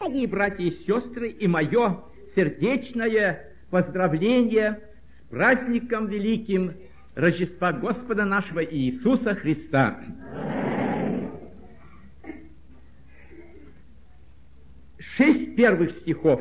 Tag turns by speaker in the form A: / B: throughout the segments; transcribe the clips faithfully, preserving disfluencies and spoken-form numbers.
A: Дорогие братья и сестры, и мое сердечное поздравление с праздником великим Рождества Господа нашего Иисуса Христа. Шесть первых стихов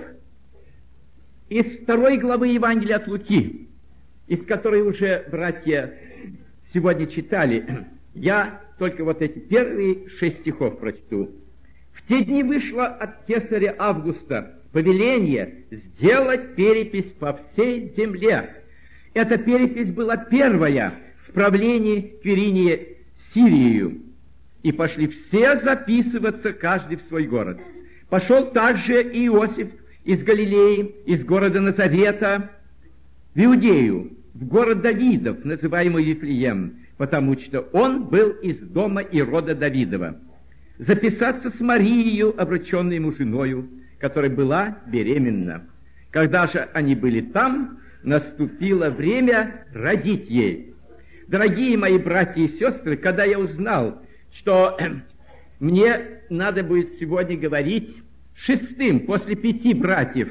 A: из второй главы Евангелия от Луки, из которой уже братья сегодня читали. Я только вот эти первые шесть стихов прочту. В те дни вышло от кесаря Августа повеление сделать перепись по всей земле. Эта перепись была первая в правлении Квиринии Сирию. И пошли все записываться, каждый в свой город. Пошел также и Иосиф из Галилеи, из города Назарета, в Иудею, в город Давидов, называемый Вифлеем, потому что он был из дома и рода Давидова, записаться с Марией, обрученной ему женою, которая была беременна. Когда же они были там, наступило время родить ей. Дорогие мои братья и сестры, когда я узнал, что э, мне надо будет сегодня говорить шестым, после пяти братьев,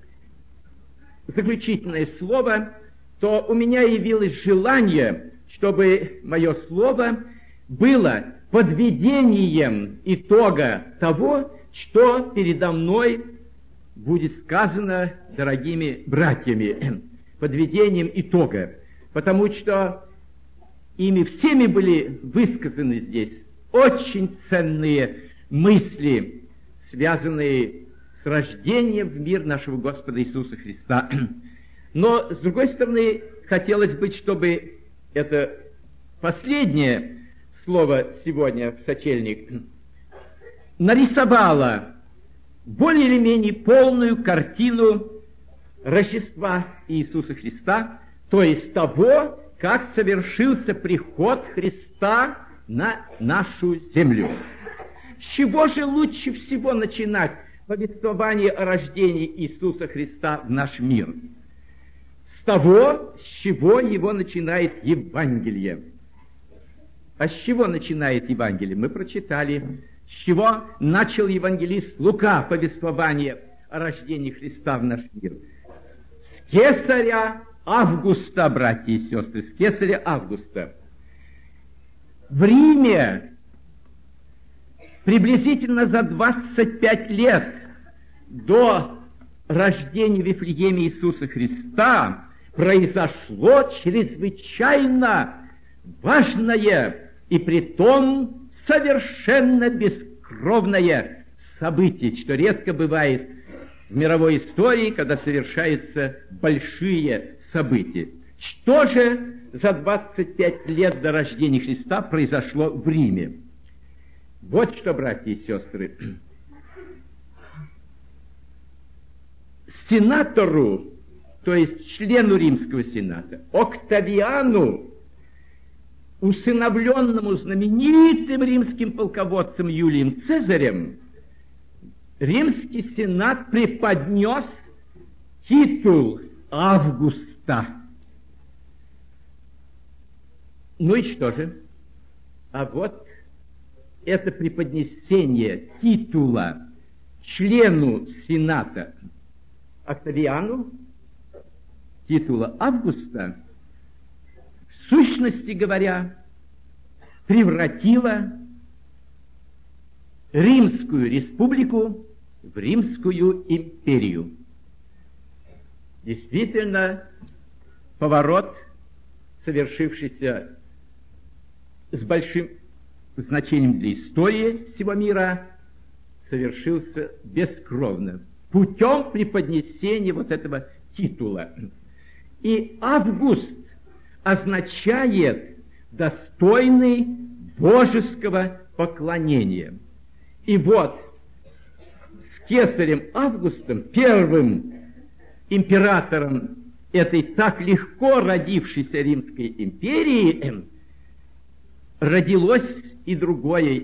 A: заключительное слово, то у меня явилось желание, чтобы мое слово было подведением итога того, что передо мной будет сказано дорогими братьями, подведением итога, потому что ими всеми были высказаны здесь очень ценные мысли, связанные с рождением в мир нашего Господа Иисуса Христа. Но, с другой стороны, хотелось бы, чтобы это последнее слово сегодня в сочельник нарисовало более или менее полную картину Рождества Иисуса Христа, то есть того, как совершился приход Христа на нашу землю. С чего же лучше всего начинать повествование о рождении Иисуса Христа в наш мир? С того, с чего его начинает Евангелие. А с чего начинает Евангелие? Мы прочитали, с чего начал евангелист Лука повествование о рождении Христа в наш мир. С кесаря Августа, братья и сестры, с кесаря Августа. В Риме приблизительно за двадцать пять лет до рождения в Вифлееме Иисуса Христа произошло чрезвычайно важное и притом совершенно бескровное событие, что редко бывает в мировой истории, когда совершаются большие события. Что же за двадцать пять лет до рождения Христа произошло в Риме? Вот что, братья и сестры. Сенатору, то есть члену Римского Сената, Октавиану, усыновленному знаменитым римским полководцем Юлием Цезарем, Римский Сенат преподнес титул Августа. Ну и что же? А вот это преподнесение титула члену Сената Октавиану, титула Августа, в сущности говоря, превратило Римскую республику в Римскую империю. Действительно, поворот, совершившийся с большим значением для истории всего мира, совершился бескровно, путем преподнесения вот этого титула. И Август означает достойный божеского поклонения. И вот с кесарем Августом, первым императором этой так легко родившейся Римской империи, родилось и другое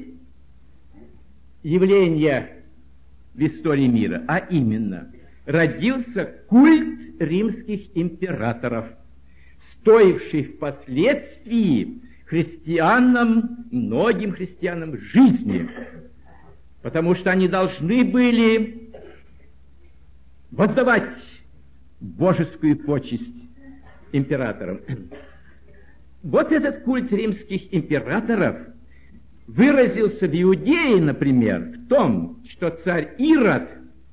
A: явление в истории мира, а именно родился культ римских императоров, стоивший впоследствии христианам, многим христианам жизни, потому что они должны были воздавать божескую почесть императорам. Вот этот культ римских императоров выразился в Иудее, например, в том, что царь Ирод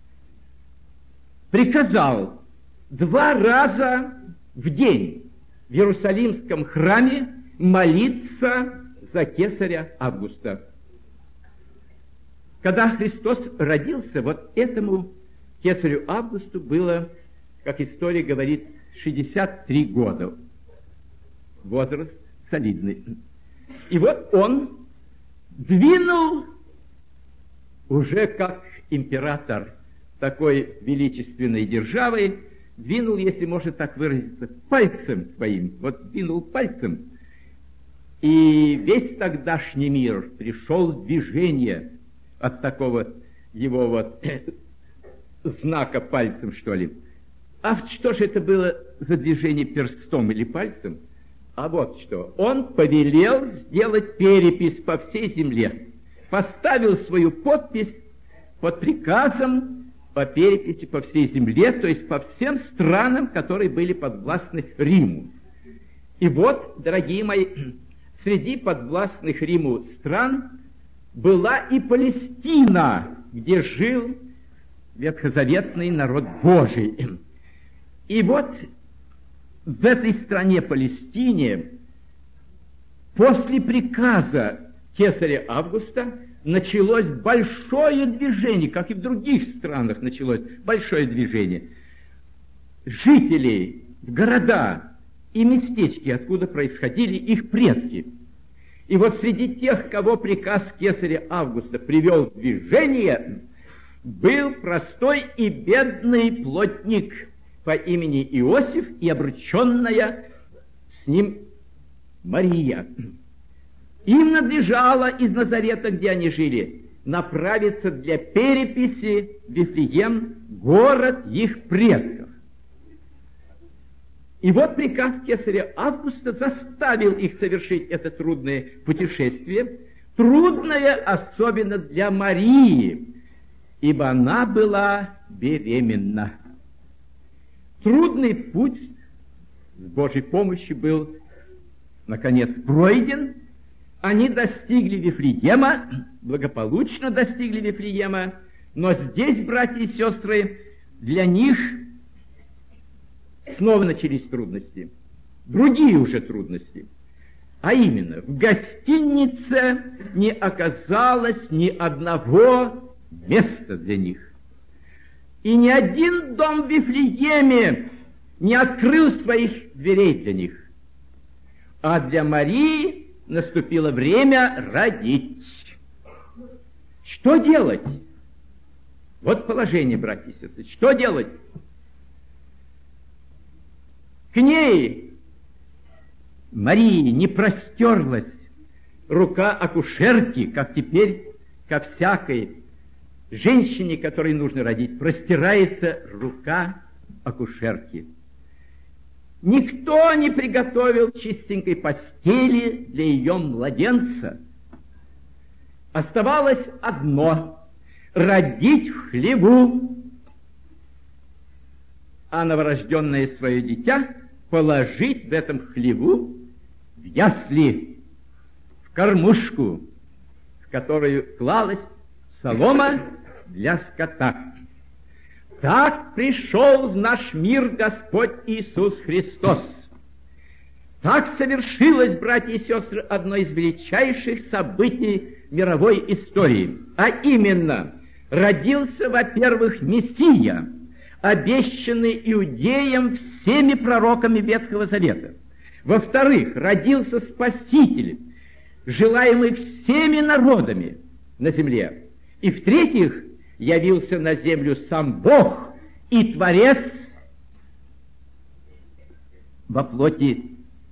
A: приказал два раза в день в Иерусалимском храме молиться за кесаря Августа. Когда Христос родился, вот этому кесарю Августу было, как история говорит, шестьдесят три года. Возраст солидный. И вот он двинул уже как император такой величественной державы, двинул, если можно так выразиться, пальцем своим, вот двинул пальцем, и весь тогдашний мир пришел в движение от такого его вот знака пальцем, что ли. А что же это было за движение перстом или пальцем? А вот что. Он повелел сделать перепись по всей земле. Поставил свою подпись под приказом по переписи по всей земле, то есть по всем странам, которые были подвластны Риму. И вот, дорогие мои, среди подвластных Риму стран была и Палестина, где жил ветхозаветный народ Божий. И вот в этой стране Палестине после приказа кесаря Августа началось большое движение, как и в других странах началось большое движение. Жителей в города и местечки, откуда происходили их предки. И вот среди тех, кого приказ кесаря Августа привел в движение, был простой и бедный плотник по имени Иосиф и обрученная с ним Мария. Им надлежало из Назарета, где они жили, направиться для переписи в Вифлеем, город их предков. И вот приказ кесаря Августа заставил их совершить это трудное путешествие, трудное особенно для Марии, ибо она была беременна. Трудный путь с Божьей помощью был, наконец, пройден. Они достигли Вифлеема, благополучно достигли Вифлеема, но здесь, братья и сестры, для них снова начались трудности, другие уже трудности. А именно, в гостинице не оказалось ни одного места для них. И ни один дом в Вифлееме не открыл своих дверей для них. А для Марии наступило время родить. Что делать? Вот положение, братья и сестры. Что делать? К ней, Марии, не простерлась рука акушерки, как теперь ко всякой женщине, которой нужно родить, простирается рука акушерки. Никто не приготовил чистенькой постели для ее младенца. Оставалось одно — родить в хлеву, а новорожденное свое дитя положить в этом хлеву в ясли, в кормушку, в которую клалась солома для скота. Так пришел в наш мир Господь Иисус Христос. Так совершилось, братья и сестры, одно из величайших событий мировой истории. А именно, родился, во-первых, Мессия, обещанный иудеям всеми пророками Ветхого Завета. Во-вторых, родился Спаситель, желаемый всеми народами на земле. И в-третьих, явился на землю сам Бог и Творец во плоти.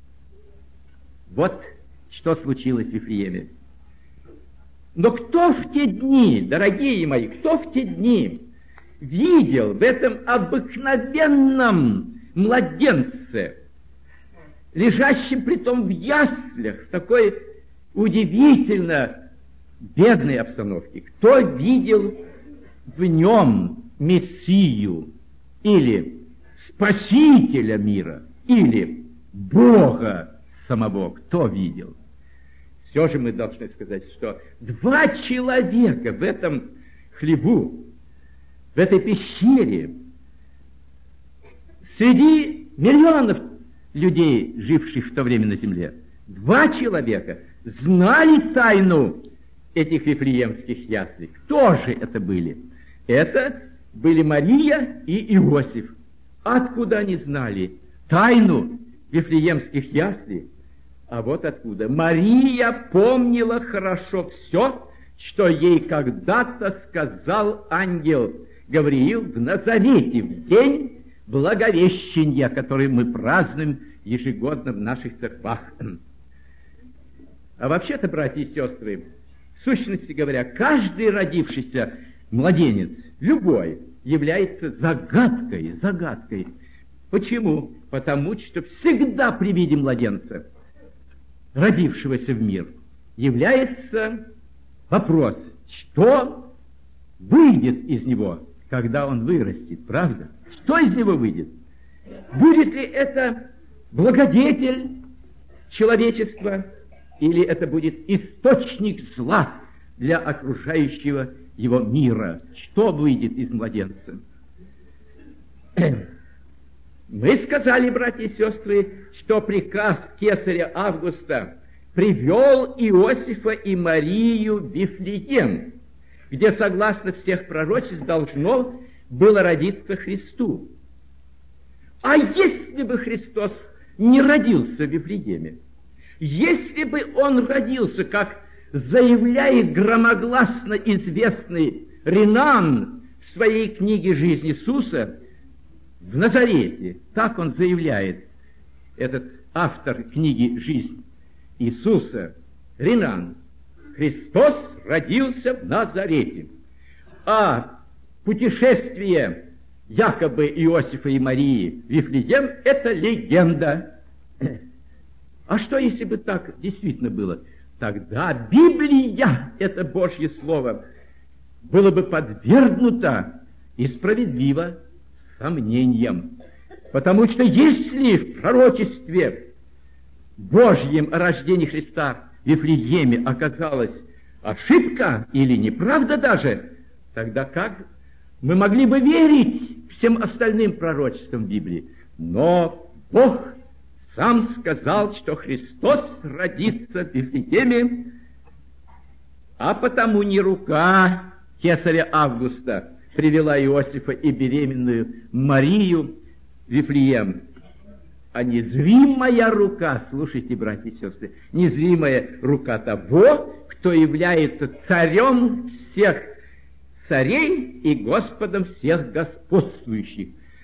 A: Вот что случилось в Вифлееме. Но кто в те дни, дорогие мои, кто в те дни видел в этом обыкновенном младенце, лежащем притом в яслях, в такой удивительно бедной обстановке, кто видел в нем Мессию, или Спасителя мира, или Бога самого, кто видел? Все же мы должны сказать, что два человека в этом хлеву, в этой пещере, среди миллионов людей, живших в то время на земле, два человека знали тайну этих вифлеемских яслей. Кто же это были? Это были Мария и Иосиф. Откуда они знали тайну вифлеемских яслей? А вот откуда. Мария помнила хорошо все, что ей когда-то сказал ангел Гавриил в Назарете, в день Благовещения, который мы празднуем ежегодно в наших церквах. А вообще-то, братья и сестры, в сущности говоря, каждый родившийся младенец, любой, является загадкой, загадкой. Почему? Потому что всегда при виде младенца, родившегося в мир, является вопрос, что выйдет из него, когда он вырастет, правда? Что из него выйдет? Будет ли это благодетель человечества, или это будет источник зла для окружающего его мира? Что выйдет из младенца? Мы сказали, братья и сестры, что приказ кесаря Августа привел Иосифа и Марию в Вифлеем, где, согласно всех пророчеств, должно было родиться Христу. А если бы Христос не родился в Вифлееме, если бы он родился, как заявляет громогласно известный Ренан в своей книге «Жизнь Иисуса», в Назарете, так он заявляет, этот автор книги «Жизнь Иисуса», Ренан, Христос родился в Назарете. А путешествие якобы Иосифа и Марии в Вифлеем – это легенда. А что, если бы так действительно было? Тогда Библия, это Божье Слово, было бы подвергнуто и справедливо сомнениям. Потому что если в пророчестве Божьем о рождении Христа в Вифлееме оказалась ошибка или неправда даже, тогда как мы могли бы верить всем остальным пророчествам Библии? Но Бог сам сказал, что Христос родится в Вифлееме, а потому не рука кесаря Августа привела Иосифа и беременную Марию в Вифлеем, а незримая рука, слушайте, братья и сестры, незримая рука того, кто является царем всех царей и Господом всех господствующих.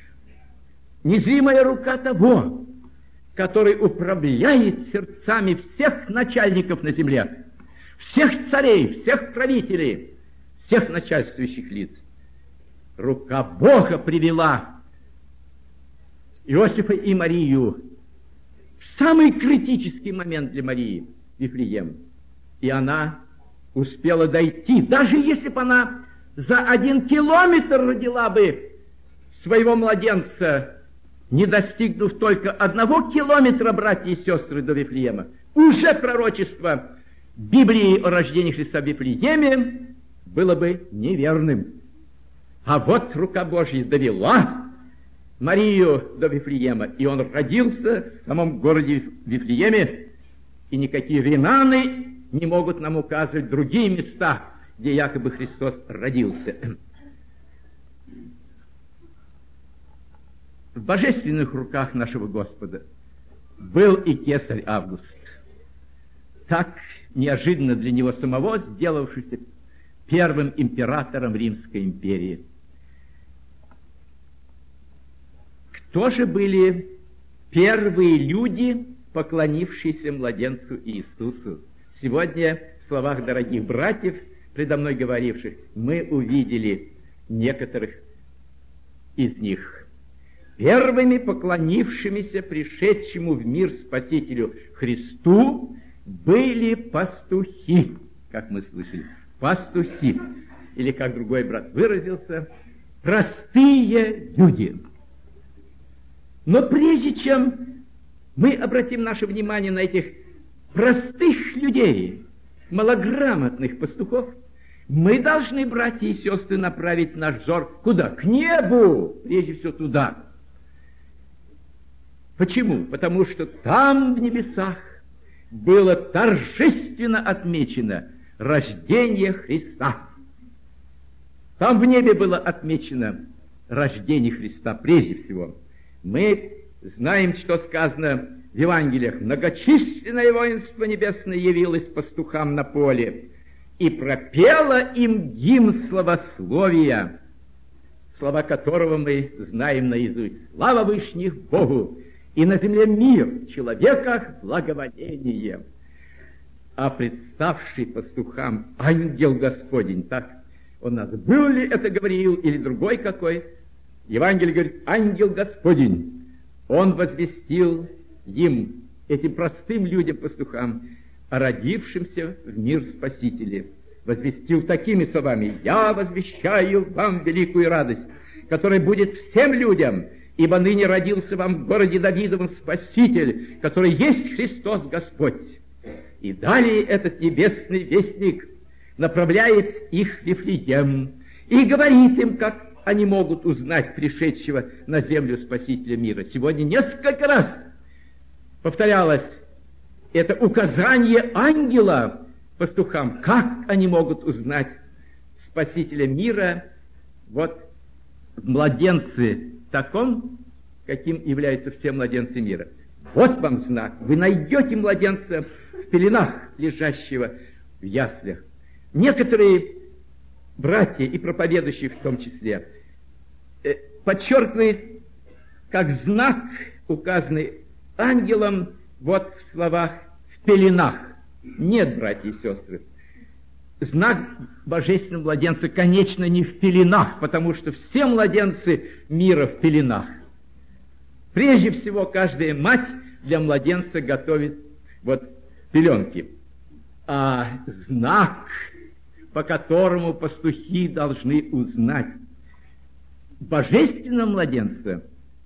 A: Незримая рука того, который управляет сердцами всех начальников на земле, всех царей, всех правителей, всех начальствующих лиц. Рука Бога привела Иосифа и Марию в самый критический момент для Марии, Вифлеем. И она успела дойти, даже если бы она за один километр родила бы своего младенца, не достигнув только одного километра, братья и сестры, до Вифлеема, уже пророчество Библии о рождении Христа в Вифлееме было бы неверным. А вот рука Божья довела Марию до Вифлеема, и он родился в самом городе Вифлееме, и никакие ренаны не могут нам указывать другие места, где якобы Христос родился. В божественных руках нашего Господа был и кесарь Август, так неожиданно для него самого сделавшийся первым императором Римской империи. Кто же были первые люди, поклонившиеся младенцу Иисусу? Сегодня, в словах дорогих братьев, предо мной говоривших, мы увидели некоторых из них. Первыми поклонившимися пришедшему в мир Спасителю Христу были пастухи, как мы слышали, пастухи, или, как другой брат выразился, простые люди. Но прежде чем мы обратим наше внимание на этих простых людей, малограмотных пастухов, мы должны, братья и сестры, направить наш взор куда? К небу, прежде всего туда. Почему? Потому что там, в небесах, было торжественно отмечено рождение Христа. Там в небе было отмечено рождение Христа прежде всего. Мы знаем, что сказано в Евангелиях. Многочисленное воинство небесное явилось пастухам на поле и пропело им гимн славословия, слова которого мы знаем наизусть. Слава Вышних Богу, и на земле мир, в человеках благоволение. А представший пастухам ангел Господень, так он нас, был ли это Гавриил или другой какой, Евангелие говорит, ангел Господень, он возвестил им, этим простым людям, пастухам, о родившемся в мир Спасителе. Возвестил такими словами: «Я возвещаю вам великую радость, которая будет всем людям, ибо ныне родился вам в городе Давидовом Спаситель, который есть Христос Господь». И далее этот небесный вестник направляет их в Вифлеем и говорит им, как они могут узнать пришедшего на землю Спасителя мира. Сегодня несколько раз повторялось это указание ангела пастухам, как они могут узнать Спасителя мира вот в младенце таком, каким являются все младенцы мира. Вот вам знак. Вы найдете младенца в пеленах, лежащего в яслях. Некоторые братья и проповедующие в том числе подчеркивают, как знак, указанный ангелом, вот в словах «в пеленах». Нет, братья и сестры, знак божественного младенца, конечно, не в пеленах, потому что все младенцы мира в пеленах. Прежде всего, каждая мать для младенца готовит вот пеленки. А знак, по которому пастухи должны узнать божественного младенца,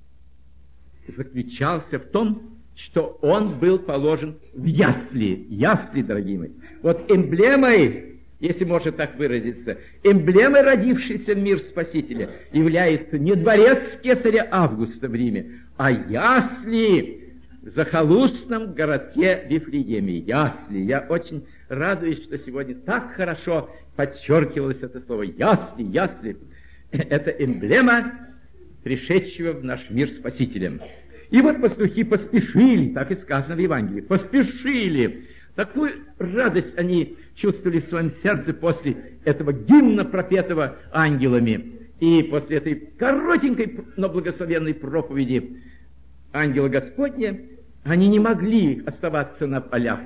A: заключался в том, что он был положен в ясли. Ясли, дорогие мои. Вот эмблемой, если можно так выразиться, эмблемой родившейся в мир Спасителя является не дворец кесаря Августа в Риме, а ясли в захолустном городке Вифлееме. Ясли. Я очень радуюсь, что сегодня так хорошо подчеркивалось это слово. Ясли, ясли. Это эмблема пришедшего в наш мир Спасителем. И вот пастухи поспешили, так и сказано в Евангелии, поспешили. Такую радость они чувствовали в своем сердце после этого гимна, пропетого ангелами. И после этой коротенькой, но благословенной проповеди ангела Господня, они не могли оставаться на полях.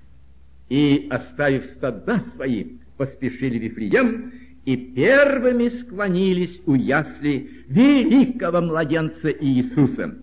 A: И, оставив стада свои, поспешили в Вифлеем, и первыми склонились у ясли великого младенца Иисуса.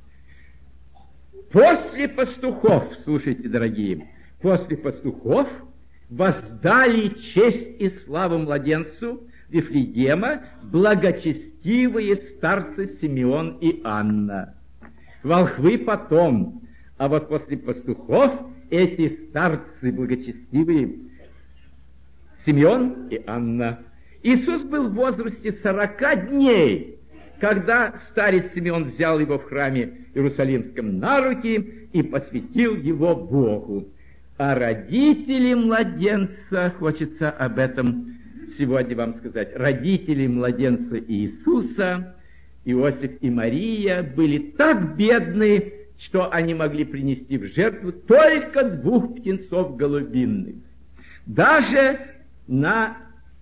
A: После пастухов, слушайте, дорогие, после пастухов воздали честь и славу младенцу Вифлеема благочестивые старцы Симеон и Анна. Волхвы потом, а вот после пастухов эти старцы благочестивые Симеон и Анна. Иисус был в возрасте сорока дней, когда старец Симеон взял его в храме Иерусалимском на руки и посвятил его Богу. А родители младенца, хочется об этом сегодня вам сказать, родители младенца Иисуса, Иосиф и Мария, были так бедны, что они могли принести в жертву только двух птенцов голубиных. Даже на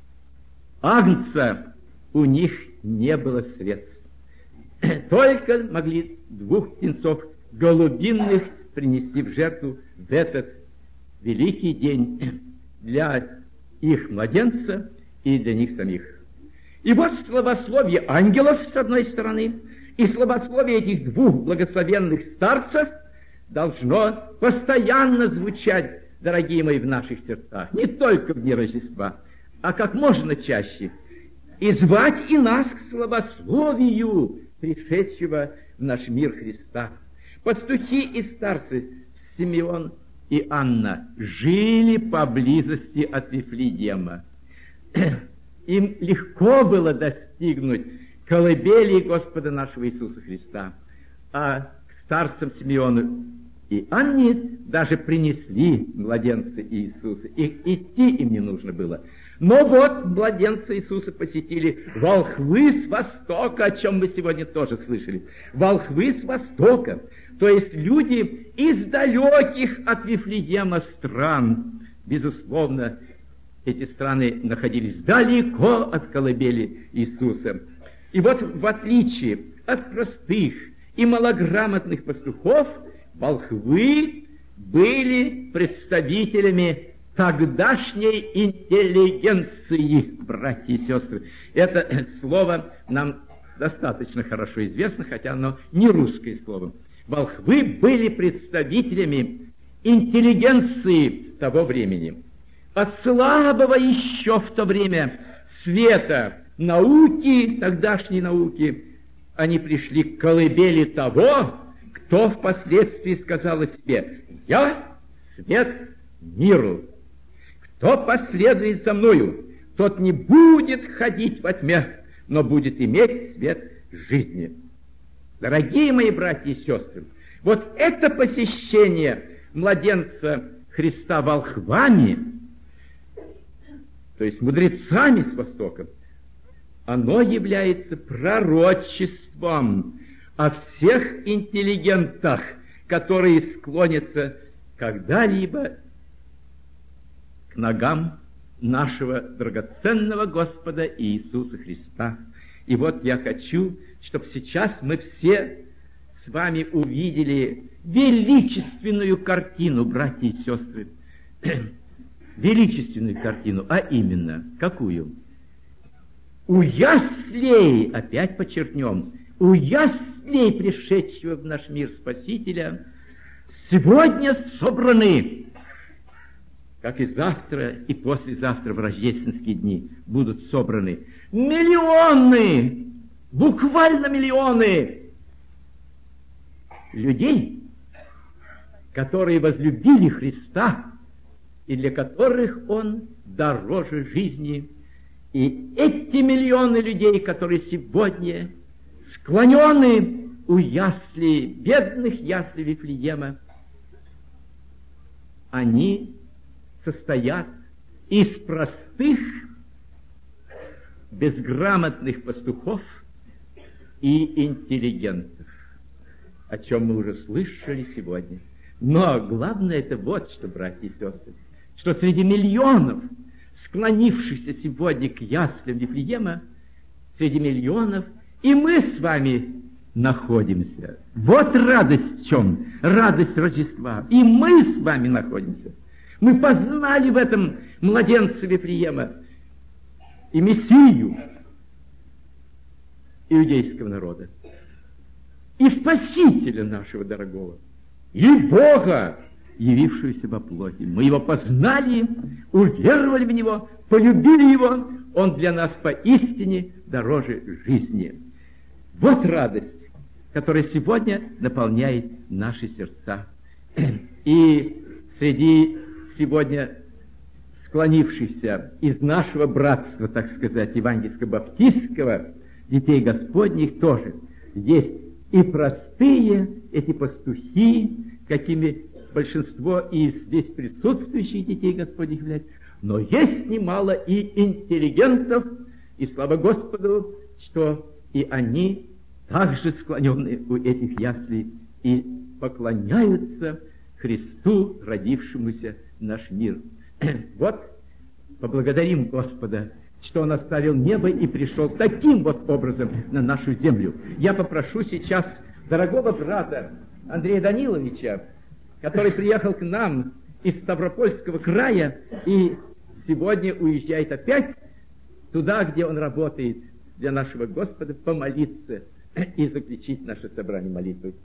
A: агнца у них не было средств. Только могли двух птенцов голубиных принести в жертву в этот великий день для их младенца и для них самих. И вот славословие ангелов с одной стороны, и славословие этих двух благословенных старцев должно постоянно звучать, дорогие мои, в наших сердцах, не только в дни Рождества, а как можно чаще. и звать и нас к славословию пришедшего в наш мир Христа. Пастухи и старцы Симеон и Анна жили поблизости от Вифлеема. Им легко было достигнуть колыбели Господа нашего Иисуса Христа. А к старцам Симеону и Анне даже принесли младенца Иисуса. И идти им не нужно было. Но вот младенца Иисуса посетили волхвы с востока, о чем мы сегодня тоже слышали. Волхвы с востока, то есть люди из далеких от Вифлеема стран. Безусловно, эти страны находились далеко от колыбели Иисуса. И вот в отличие от простых и малограмотных пастухов, волхвы были представителями тогдашней интеллигенции, братья и сестры. Это слово нам достаточно хорошо известно, хотя оно не русское слово. Волхвы были представителями интеллигенции того времени. От слабого еще в то время света науки, тогдашней науки, они пришли к колыбели того, кто впоследствии сказал о себе: «Я свет миру. Кто последует за мною, тот не будет ходить во тьме, но будет иметь свет жизни». Дорогие мои братья и сестры, вот это посещение младенца Христа волхвами, то есть мудрецами с востока, оно является пророчеством о всех интеллигентах, которые склонятся когда-либо к ногам нашего драгоценного Господа Иисуса Христа. И вот я хочу, чтобы сейчас мы все с вами увидели величественную картину, братья и сестры, величественную картину, а именно, какую? У яслей, опять подчеркнем, у яслей пришедшего в наш мир Спасителя сегодня собраны, как и завтра, и послезавтра в рождественские дни будут собраны миллионы, буквально миллионы людей, которые возлюбили Христа и для которых Он дороже жизни. И эти миллионы людей, которые сегодня склонены у яслей, бедных яслей Вифлеема, они состоят из простых, безграмотных пастухов и интеллигентов, о чем мы уже слышали сегодня. Но главное это вот что, братья и сестры, что среди миллионов, склонившихся сегодня к яслям Вифлеема, среди миллионов и мы с вами находимся. Вот радость в чем? Радость Рождества. И мы с вами находимся. Мы познали в этом младенце Вифлеема и Мессию иудейского народа, и Спасителя нашего дорогого, и Бога, явившегося во плоти. Мы Его познали, уверовали в Него, полюбили Его. Он для нас поистине дороже жизни. Вот радость, которая сегодня наполняет наши сердца. И среди сегодня склонившихся из нашего братства, так сказать, евангельско-баптистского, детей Господних тоже есть и простые эти пастухи, какими большинство из здесь присутствующих детей Господних является, но есть немало и интеллигентов, и слава Господу, что и они также склонены у этих яслей и поклоняются Христу, родившемуся в наш мир. Вот, поблагодарим Господа, что Он оставил небо и пришел таким вот образом на нашу землю. Я попрошу сейчас дорогого брата Андрея Даниловича, который приехал к нам из Ставропольского края и сегодня уезжает опять туда, где он работает для нашего Господа, помолиться и заключить наше собрание молитвой.